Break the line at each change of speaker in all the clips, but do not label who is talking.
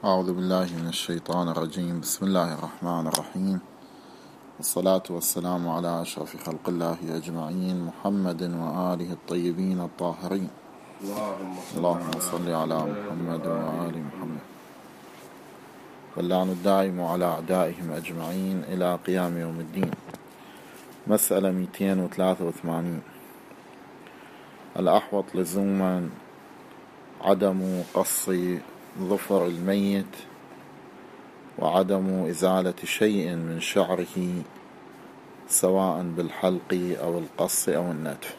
أعوذ بالله من الشيطان الرجيم. بسم الله الرحمن الرحيم، والصلاة والسلام على أشرف خلق الله أجمعين، محمد وآله الطيبين الطاهرين. اللهم صل على محمد وآل محمد، واللعن الدائم على أعدائهم أجمعين إلى قيام يوم الدين. مسألة 283. الأحوط لزوما عدم قص ظفر الميت وعدم إزالة شيء من شعره سواء بالحلق أو القص أو النتف.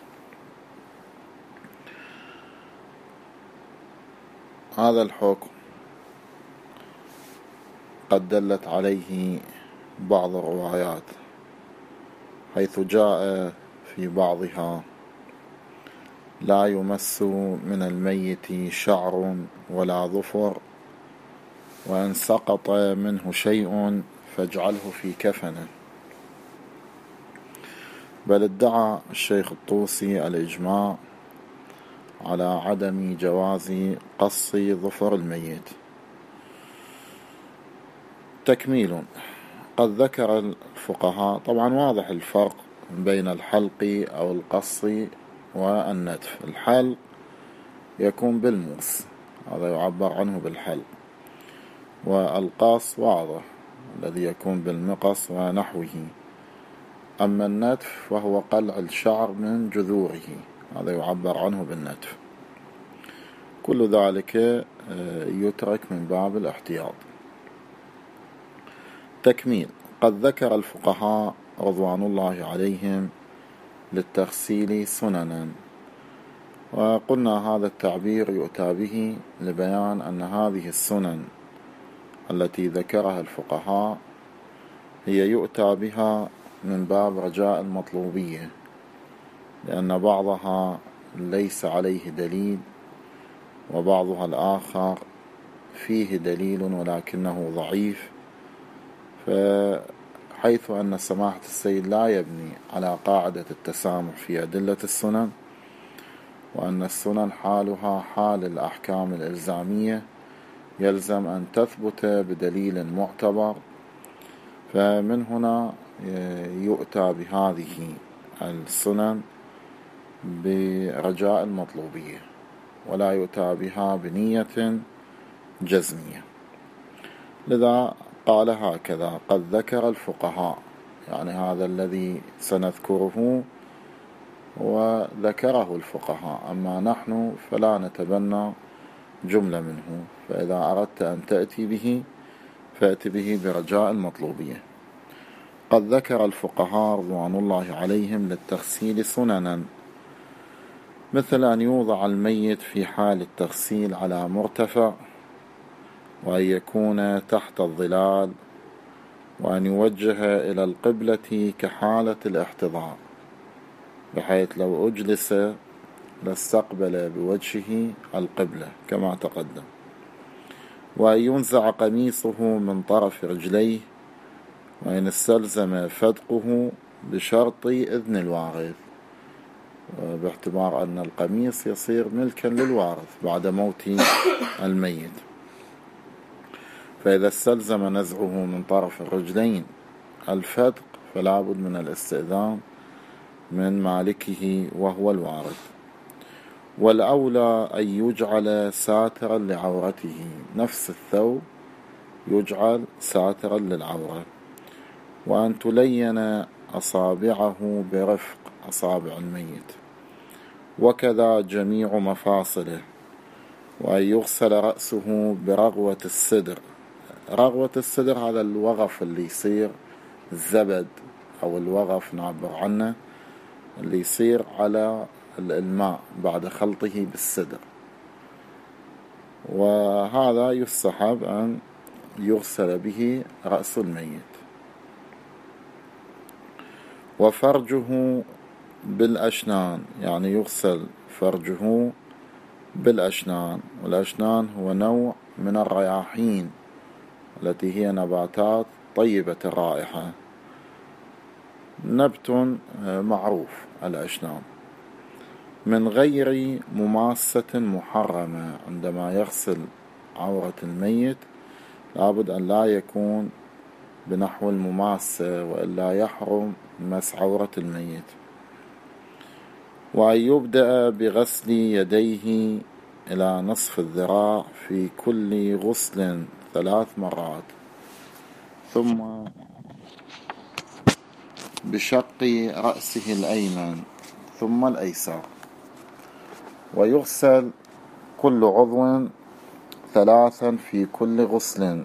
هذا الحكم قد دلت عليه بعض الروايات، حيث جاء في بعضها: لا يمس من الميت شعر ولا ظفر، وإن سقط منه شيء فاجعله في كفنه. بل ادعى الشيخ الطوسي الإجماع على عدم جواز قص ظفر الميت. تكميل: قد ذكر الفقهاء، طبعا واضح الفرق بين الحلق أو القص والنتف. الحلق يكون بالموس، هذا يعبر عنه بالحلق، والقص واضح الذي يكون بالمقص ونحوه. أما النتف فهو قلع الشعر من جذوره، هذا يعبر عنه بالنتف. كل ذلك يترك من باب الاحتياط. تكميل: قد ذكر الفقهاء رضوان الله عليهم للتغسيل سننا، وقلنا هذا التعبير يؤتى به لبيان أن هذه السنن التي ذكرها الفقهاء هي يؤتى بها من باب رجاء المطلوبية، لأن بعضها ليس عليه دليل وبعضها الآخر فيه دليل ولكنه ضعيف، فحيث أن سماحة السيد لا يبني على قاعدة التسامح في أدلة السنن، وأن السنن حالها حال الأحكام الإلزامية يلزم أن تثبت بدليل معتبر، فمن هنا يؤتى بهذه السنن برجاء المطلوبية، ولا يؤتى بها بنية جزمية. لذا قال هكذا: قد ذكر الفقهاء، يعني هذا الذي سنذكره وذكره الفقهاء، أما نحن فلا نتبنى جملة منه، فإذا أردت أن تأتي به فأتي به برجاء المطلوبية. قد ذكر الفقهاء رضوان الله عليهم للتغسيل سننا، مثل أن يوضع الميت في حال التغسيل على مرتفع، وأن يكون تحت الظلال، وأن يوجه إلى القبلة كحالة الاحتضار، بحيث لو أجلس لاستقبل بوجهه القبلة كما تقدم، وأن ينزع قميصه من طرف رجليه، وإن استلزم فتقه بشرط إذن الوارث، باعتبار أن القميص يصير ملكا للوارث بعد موت الميت، فإذا استلزم نزعه من طرف الرجلين الفتق فلا بد من الاستئذان من مالكه وهو الوارث. والأولى أن يجعل ساترا لعورته، نفس الثوب يجعل ساترا للعورة، وأن تلين أصابعه برفق أصابع الميت، وكذا جميع مفاصله، وأن يغسل رأسه برغوة الصدر. رغوة الصدر هذا الوغف اللي يصير الزبد أو الوغف نعبر عنه، اللي يصير على الماء بعد خلطه بالصدر، وهذا يستحب أن يغسل به رأس الميت. وفرجه بالأشنان، يعني يغسل فرجه بالأشنان، والأشنان هو نوع من الرياحين التي هي نباتات طيبة الرائحة، نبت معروف الأشنان، من غير مماسة محرمة. عندما يغسل عورة الميت لابد أن لا يكون بنحو المماسة، وإلا يحرم مس عورة الميت. وأن يبدأ بغسل يديه إلى نصف الذراع في كل غسل 3 مرات، ثم بشق رأسه الأيمن ثم الأيسر، ويغسل كل عضو 3 في كل غسل،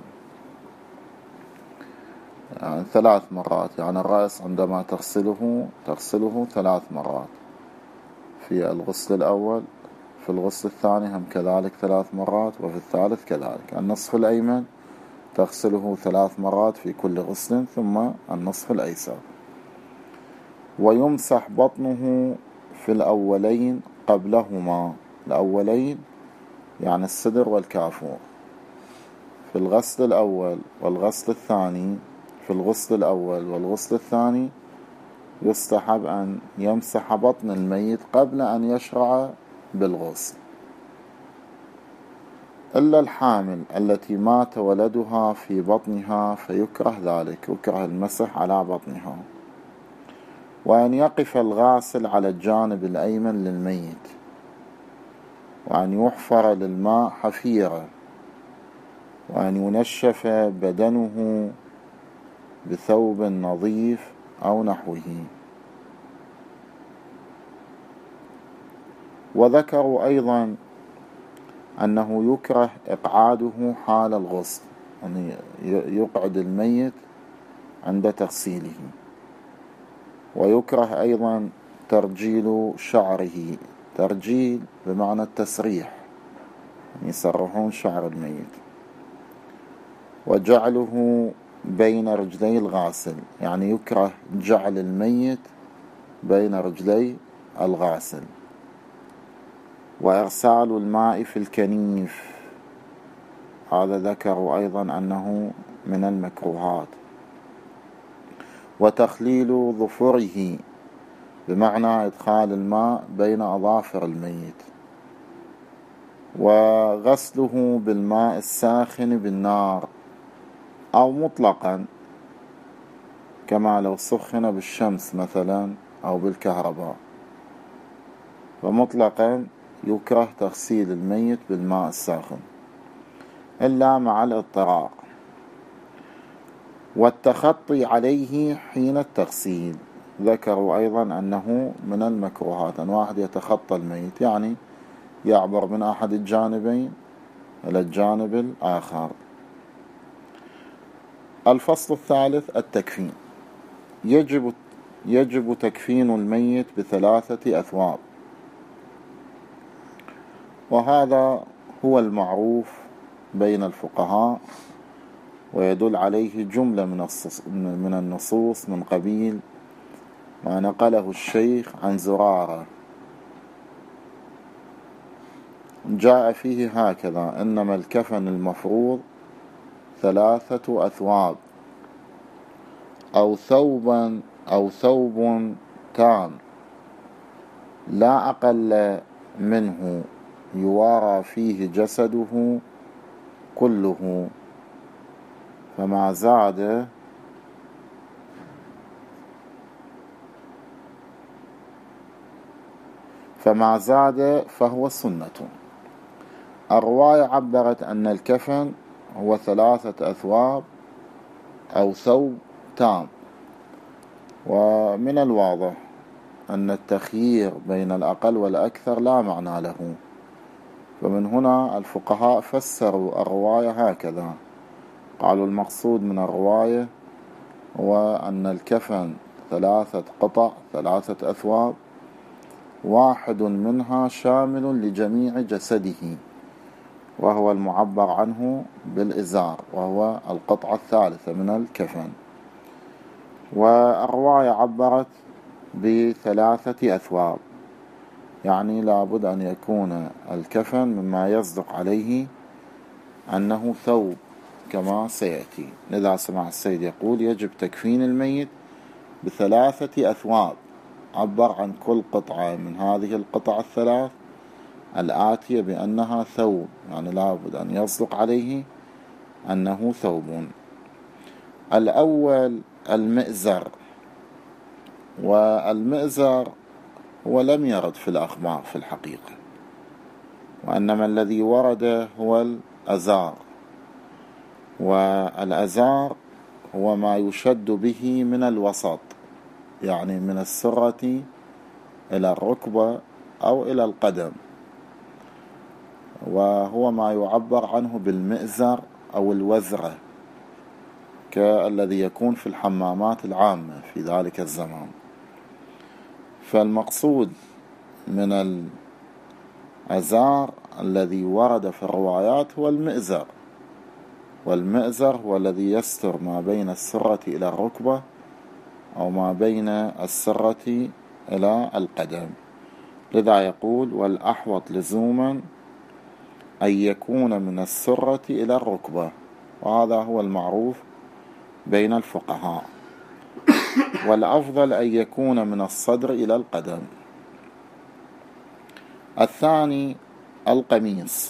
يعني 3 مرات. يعني الرأس عندما تغسله 3 مرات في الغسل الأول، في الغسل الثاني هم كذلك 3 مرات، وفي الثالث كذلك. النصف الأيمن تغسله 3 مرات في كل غسل، ثم النصف الأيسر. ويمسح بطنه في الأولين قبلهما، الأولين يعني الصدر والكافور، في الغسل الأول والغسل الثاني. في الغسل الأول والغسل الثاني يستحب أن يمسح بطن الميت قبل أن يشرع بالغسل، إلا الحامل التي مات ولدها في بطنها فيكره ذلك، يكره المسح على بطنها. وأن يقف الغاسل على الجانب الأيمن للميت، وأن يحفر للماء حفيرة، وأن ينشف بدنه بثوب نظيف أو نحوه. وذكروا أيضا أنه يكره إقعاده حال الغسل، يعني يقعد الميت عند تغسيله. ويكره أيضا ترجيل شعره، ترجيل بمعنى التسريح، يعني يسرحون شعر الميت. وجعله بين رجلي الغاسل، يعني يكره جعل الميت بين رجلي الغاسل. وإرسال الماء في الكنيف، هذا ذكروا أيضا أنه من المكروهات. وتخليل ظفره، بمعنى إدخال الماء بين أظافر الميت. وغسله بالماء الساخن بالنار أو مطلقا، كما لو سخن بالشمس مثلا أو بالكهرباء، فمطلقا يكره تغسيل الميت بالماء الساخن إلا مع الاضطرار. والتخطي عليه حين التغسيل، ذكروا أيضا أنه من المكروهات أن واحد يتخطى الميت، يعني يعبر من أحد الجانبين إلى الجانب الآخر. الفصل الثالث التكفين. يجب تكفين الميت ب3 أثواب، وهذا هو المعروف بين الفقهاء، ويدل عليه جملة من النصوص من قبيل ما نقله الشيخ عن زرارة، جاء فيه هكذا: إنما الكفن المفروض 3 أثواب أو ثوب تام لا أقل منه يوارى فيه جسده كله، فما زاد فهو سنة. الرواية عبرت أن الكفن هو 3 أثواب أو ثوب تام، ومن الواضح أن التخيير بين الأقل والأكثر لا معنى له، فمن هنا الفقهاء فسروا الرواية هكذا، قالوا المقصود من الرواية هو أن الكفن 3 قطع 3 أثواب، واحد منها شامل لجميع جسده، وهو المعبر عنه بالإزار، وهو القطعة الثالثة من الكفن. والرواية عبرت ب3 أثواب، يعني لابد أن يكون الكفن مما يصدق عليه أنه ثوب كما سيأتي. لذا سمع السيد يقول: يجب تكفين الميت ب3 أثواب، عبر عن كل قطعة من هذه القطع الثلاث الآتية بأنها ثوب، يعني لابد أن يصدق عليه أنه ثوب. الأول المئزر، والمئزر هو لم يرد في الأخبار في الحقيقة، وإنما الذي ورد هو الأزار، والأزار هو ما يشد به من الوسط، يعني من السرة إلى الركبة أو إلى القدم، وهو ما يعبر عنه بالمئزر أو الوزرة كالذي يكون في الحمامات العامة في ذلك الزمان. فالمقصود من الأزار الذي ورد في الروايات هو المئزر، والمئزر هو الذي يستر ما بين السرة إلى الركبة أو ما بين السرة إلى القدم. لذا يقول والأحوط لزوما أن يكون من السرة إلى الركبة، وهذا هو المعروف بين الفقهاء، والأفضل أن يكون من الصدر إلى القدم. الثاني القميص،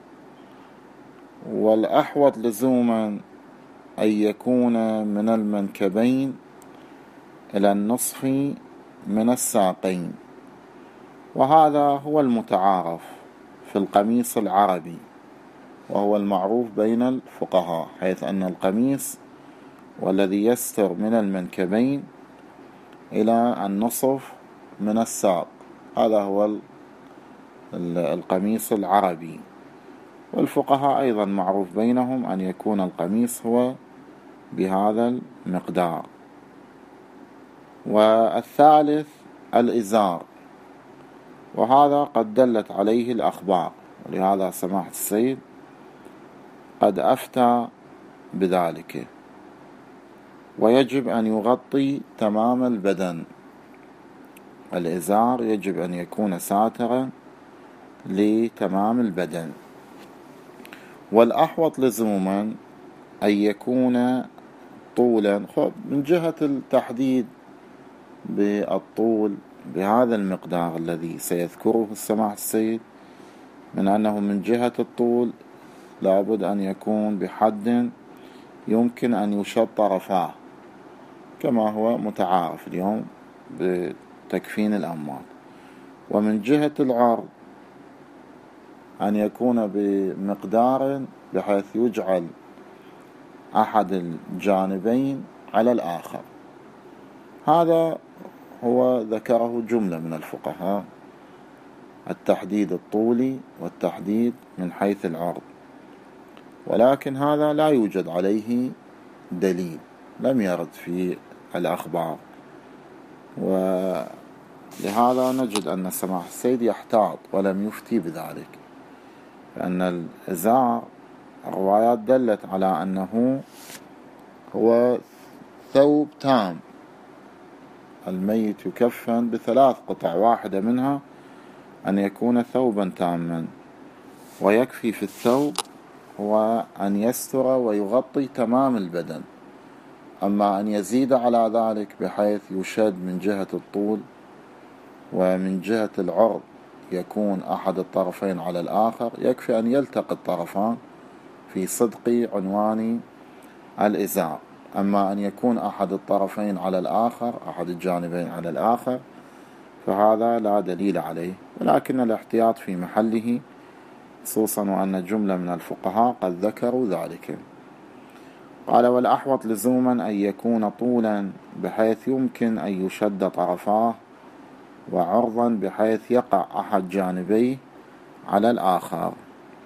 والأحوط لزوما أن يكون من المنكبين إلى النصف من الساقين، وهذا هو المتعارف في القميص العربي، وهو المعروف بين الفقهاء، حيث أن القميص والذي يستر من المنكبين إلى النصف من الساق، هذا هو القميص العربي. والفقهاء أيضا معروف بينهم أن يكون القميص هو بهذا المقدار. والثالث الإزار، وهذا قد دلت عليه الأخبار، ولهذا سماحة السيد قد أفتى بذلك. ويجب أن يغطي تمام البدن، الإزار يجب أن يكون ساترا لتمام البدن. والأحوط لزوما أن يكون طولا، من جهة التحديد بالطول بهذا المقدار الذي سيذكره السماحة السيد، من أنه من جهة الطول لابد أن يكون بحد يمكن أن يشد طرفاه، كما هو متعارف اليوم بتكفين الأموال. ومن جهة العرض أن يكون بمقدار بحيث يجعل أحد الجانبين على الآخر. هذا هو ذكره جملة من الفقهاء، التحديد الطولي والتحديد من حيث العرض، ولكن هذا لا يوجد عليه دليل، لم يرد في الأخبار، ولهذا نجد أن سماحة السيد يحتاط ولم يفتي بذلك، لأن الإزار الروايات دلت على أنه هو ثوب تام، الميت يكفن بثلاث قطع، واحدة منها أن يكون ثوبا تاما، ويكفي في الثوب هو أن يستر ويغطي تمام البدن. أما أن يزيد على ذلك بحيث يشد من جهة الطول ومن جهة العرض يكون أحد الطرفين على الآخر، يكفي أن يلتقي الطرفان في صدق عنوان الإزار. أما أن يكون أحد الطرفين على الآخر، أحد الجانبين على الآخر، فهذا لا دليل عليه، ولكن الاحتياط في محله، خصوصا وأن جملة من الفقهاء قد ذكروا ذلك. قال والأحوط لزوما أن يكون طولا بحيث يمكن أن يشد طرفاه، وعرضا بحيث يقع أحد جانبيه على الآخر.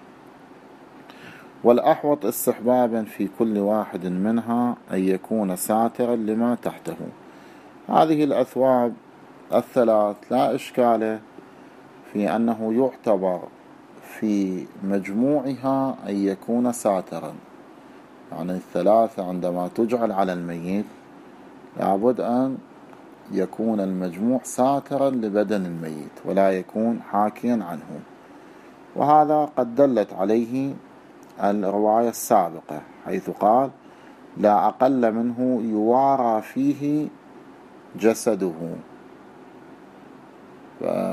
والأحوط استحبابا في كل واحد منها أن يكون ساترا لما تحته. هذه الأثواب الثلاث لا إشكال في أنه يعتبر في مجموعها أن يكون ساترا، يعني الثلاثة عندما تجعل على الميت لابد أن يكون المجموع ساترا لبدن الميت ولا يكون حاكيا عنه، وهذا قد دلت عليه الرواية السابقة، حيث قال لا أقل منه يوارى فيه جسده.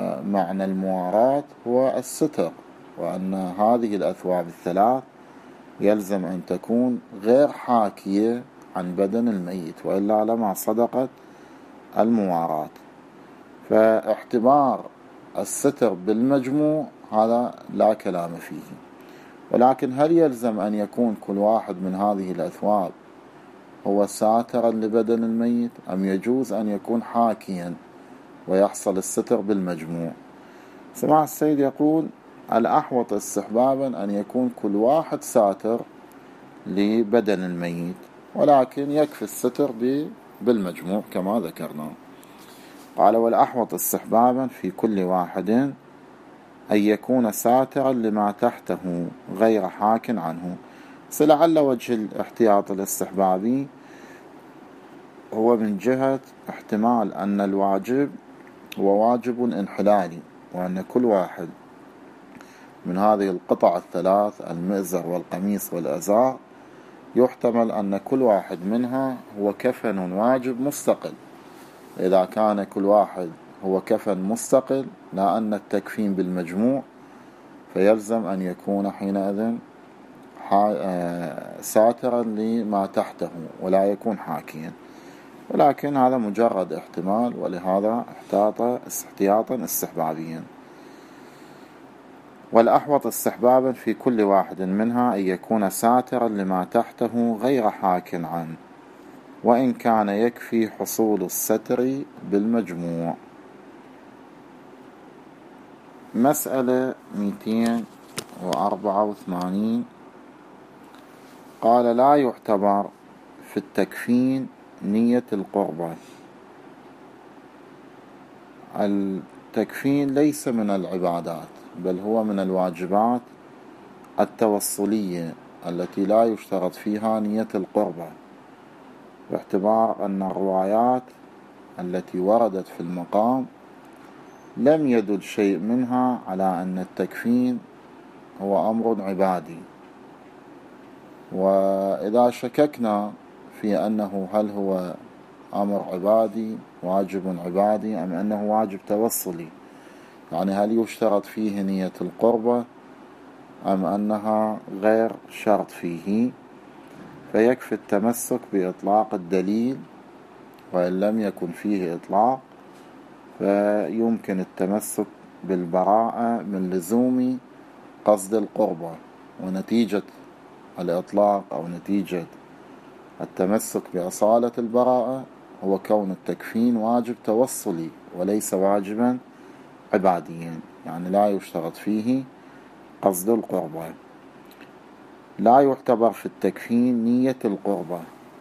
فمعنى المواراة هو الستر، وأن هذه الأثواب الثلاث يلزم أن تكون غير حاكية عن بدن الميت، وإلا لما صدقت المواراة. فاعتبار الستر بالمجموع هذا لا كلام فيه. ولكن هل يلزم أن يكون كل واحد من هذه الأثواب هو ساترا لبدن الميت، أم يجوز أن يكون حاكيا ويحصل الستر بالمجموع؟ سماحة السيد يقول الأحوط استحبابا أن يكون كل واحد ساتر لبدن الميت، ولكن يكفي الستر بالمجموع كما ذكرنا. قال والأحوط استحبابا في كل واحد أن يكون ساترا لما تحته غير حاك عنه. لعل وجه الاحتياط الاستحبابي هو من جهة احتمال أن الواجب هو واجب انحلالي، وأن كل واحد من هذه القطع الثلاث المئزر والقميص والأزار يحتمل أن كل واحد منها هو كفن واجب مستقل. إذا كان كل واحد هو كفن مستقل لا أن التكفين بالمجموع، فيلزم أن يكون حينئذ ساترا لما تحته ولا يكون حاكيا، ولكن هذا مجرد احتمال، ولهذا احتياطا استحبابيا. والأحوط استحبابا في كل واحد منها أن يكون ساترا لما تحته غير حاك عنه، وإن كان يكفي حصول الستر بالمجموع. مسألة 284 قال لا يعتبر في التكفين نية القربة. التكفين ليس من العبادات، بل هو من الواجبات التوصلية التي لا يشترط فيها نية القربة، باعتبار أن الروايات التي وردت في المقام لم يدل شيء منها على أن التكفين هو أمر عبادي. وإذا شككنا في أنه هل هو أمر عبادي واجب عبادي أم أنه واجب توصلي، يعني هل يشترط فيه نية القربة أم أنها غير شرط فيه، فيكفي التمسك بإطلاق الدليل، وإن لم يكن فيه إطلاق فيمكن التمسك بالبراءة من لزوم قصد القربة. ونتيجة الإطلاق أو نتيجة التمسك بأصالة البراءة هو كون التكفين واجب توصلي وليس واجبا عباديا، يعني لا يشترط فيه قصد القربة. لا يعتبر في التكفين نية القربة،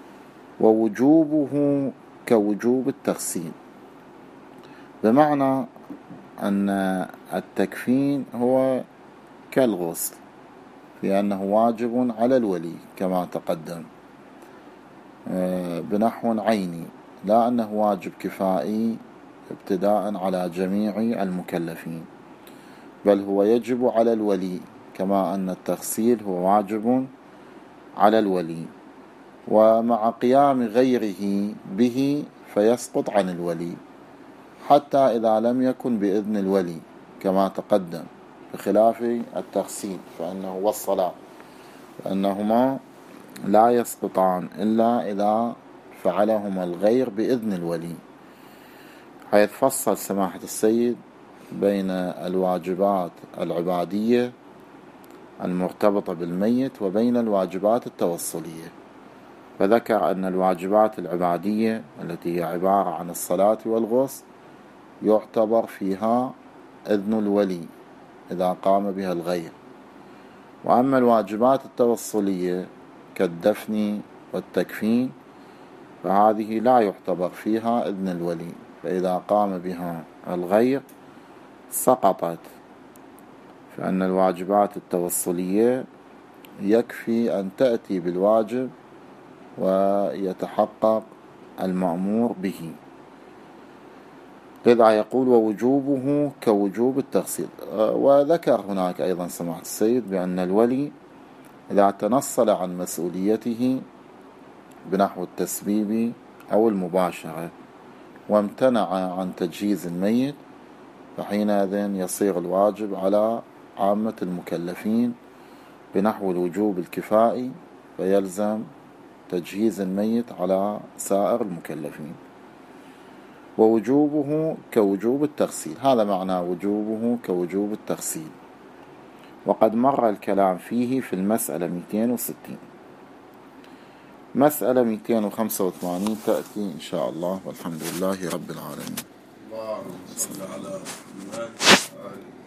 ووجوبه كوجوب التغسيل، بمعنى أن التكفين هو كالغسل في أنه واجب على الولي كما تقدم بنحو عيني، لا أنه واجب كفائي ابتداء على جميع المكلفين، بل هو يجب على الولي، كما أن التغسيل هو واجب على الولي، ومع قيام غيره به فيسقط عن الولي، حتى إذا لم يكن بإذن الولي كما تقدم، بخلاف التغسيل فإنه والصلاة فإنهما لا يسقطان إلا إذا فعلهما الغير بإذن الولي، حيث فصل سماحة السيد بين الواجبات العبادية المرتبطة بالميت وبين الواجبات التوصلية. فذكر أن الواجبات العبادية التي هي عبارة عن الصلاة والغسل يعتبر فيها إذن الولي إذا قام بها الغير، وأما الواجبات التوصلية كالدفن والتكفين فهذه لا يعتبر فيها إذن الولي، فإذا قام بها الغير سقطت. فإن الواجبات التوصلية يكفي أن تأتي بالواجب ويتحقق المأمور به، لذا يقول ووجوبه كوجوب التغسيل. وذكر هناك أيضا سماحة السيد بأن الولي إذا تنصل عن مسؤوليته بنحو التسبيب أو المباشرة وامتنع عن تجهيز الميت، فحينئذ يصير الواجب على عامة المكلفين بنحو الوجوب الكفائي فيلزم تجهيز الميت على سائر المكلفين، ووجوبه كوجوب التغسيل، هذا معنى وجوبه كوجوب التغسيل، وقد مر الكلام فيه في المسألة 260. مسألة 285 تأتي إن شاء الله، والحمد لله رب العالمين.
اللهم صل على محمد.